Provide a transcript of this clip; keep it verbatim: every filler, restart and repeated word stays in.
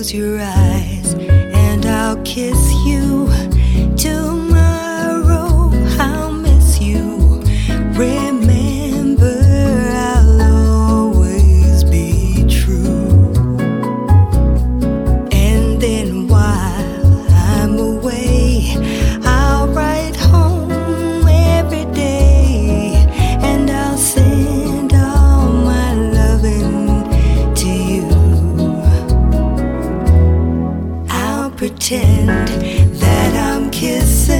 close your eyes and I'll kiss you. Tomorrow I'll miss you. Remember, I'll always be true. And then while I'm away, I'll write home every day, and I'll send all my loving to you. I'll pretend that I'm kissing